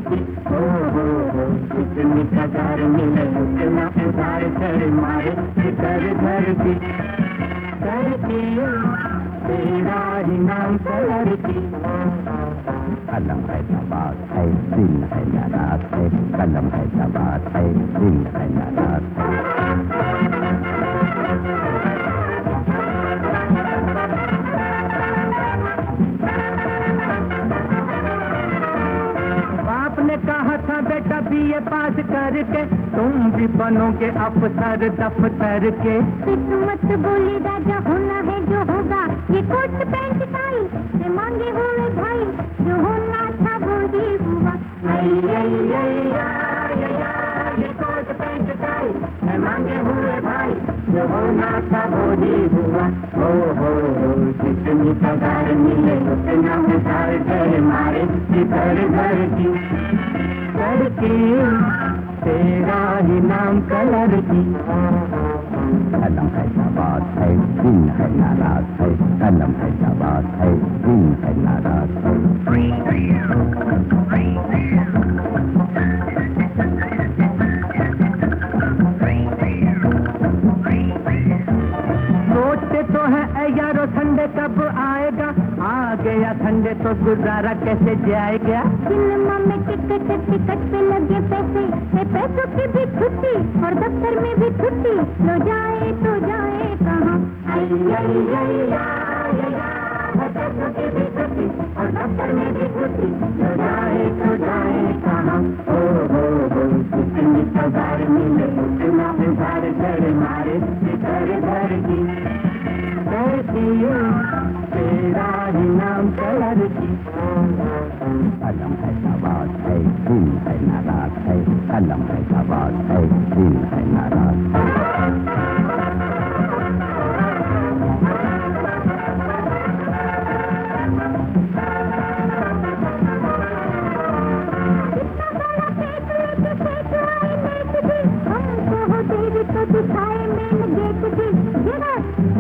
की। हो जितनी पगार मिले उतना उधार कर मारे घर घर की। करके तेरा ही नाम कलर की। कलम है सवार है दिल है नाराज है, कलम है सवार है दिल है नाराज है। बाप ने कहा था बेटा बीए पास करके तुम भी बनोगे अफसर दफ्तर के। किस्मत बोली राजा होना है जो होगा, ये कोट पैंट टाई से मांगे हुए भाई, जो होना था वो ही हुआ। ये कोट पैंट टाई से मांगे हुए भाई, जो होना था वो ही हुआ। हो जितनी पगार मिले उतना उधार कर मारे घर घर की। करके तेरा ही नाम कलर की। कलम है सवार है दिल है नाराज है, कलम है सवार है दिल है नाराज है। सोचते तो है यारो ठंडे कब आएगा, आ गया ठंडे तो गुजारा कैसे जाएगा। सिनेमा में टिकट पे लगे पैसे, पैसों की भी छुट्टी और दफ्तर में भी छुट्टी, लो जाए तो जाए कहाँ। पैसों की भी छुट्टी और दफ्तर में भी छुट्टी, लो जाए तो जाए कहाँ। हो जितनी पगार मिले उतना उधार कर मारे घर घर की। तेरा ही नाम कलर की। कलम है सवार है दिल है नाराज है, कलम है सवार है दिल है नाराज है। तो दिखाए मेन गेट भी जरा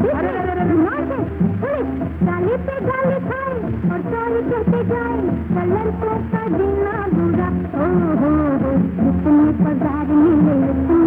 गाली पे गाली खाए और सॉरी कहते जाए, कलर का जीना बुरा। हो जितनी पगार मिले